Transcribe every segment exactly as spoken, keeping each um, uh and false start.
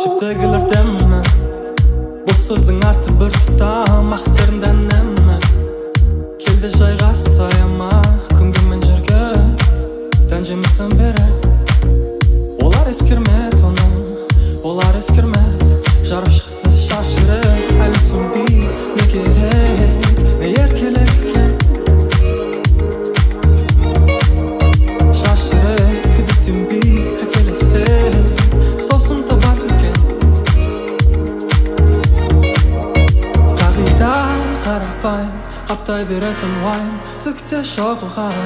Шептегілер дәмі бұл сөздің арты бір тұтам ақтарында нәмі келді жайға саяма күнгі мен жерге дән жемесін береді олар ескермеді оны олар ескермеді жарып шықты шашырып әлі түсінбей не керек не еркелік екен шашырып күдіктенбей қателесіп сосын табады екен қағида қарапайым қаптай беретін уайым түкте шоқылған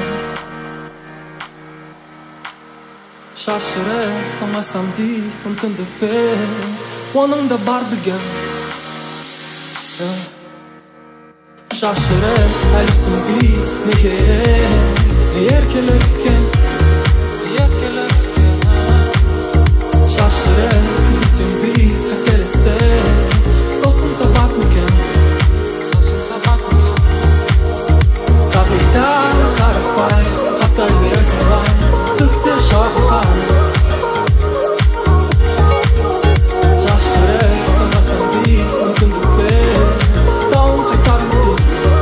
шашырып самасам дейді мүмкіндік бер оның да бар білген шашырып әлі түсінбей не керек не еркелік екен шашырып күдіктенбей қателесіп сосын табады екен қағида қарапайым қаптай беретін уайым түкте шоқылған шашырып самасам дейді мүмкіндік бер дауым қайтарып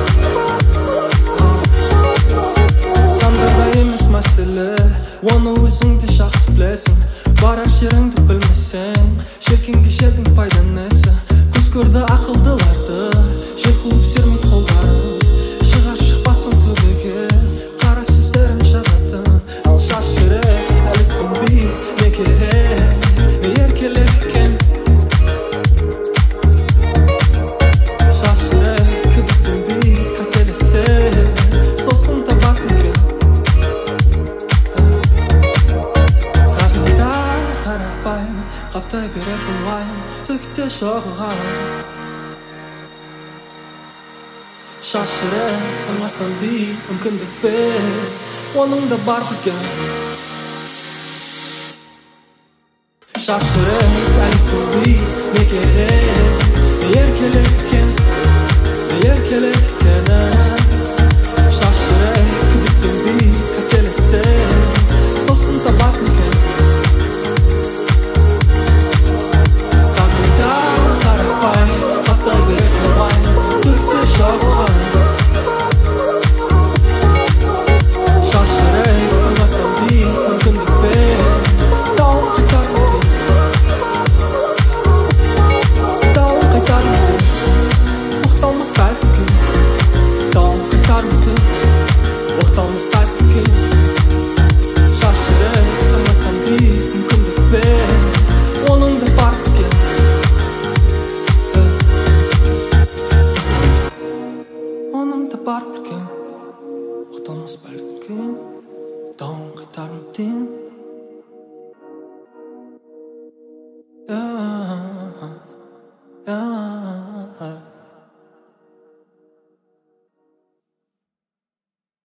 сандарда емес мәселе оны өзің де жақсы білесің барар жеріңді білмесең желкенге желдің пайда несі көз көрді ақылдыларды жел қылып сермейді қолдарын шығар шықпасын төбеге қара сөздерін жазатын ал шашырып әлі түсінбей не керек не еркелік екен шашырып күдіктенбей қателесіп сосын табады екен қағида қарапайым қаптай беретін уайым түкте шоқылған шашырып самасам дейді мүмкіндік бер оның да бар білген шашырып әлі түсінбей не керек не еркелік екен не еркелік екен шашырып күдіктенбей қателесіп сосын табады екен қағида қарапайым қаптай беретін уайым түкте шоқылған шашырып самасам дейді мүмкіндік бер дауым қайтарып дауым қайтарып оқталмас бәлкім дауым қайтарып оқталмас бәлкім шашырып самасам дейді мүмкіндік бер оның да бар білген оның да бар білген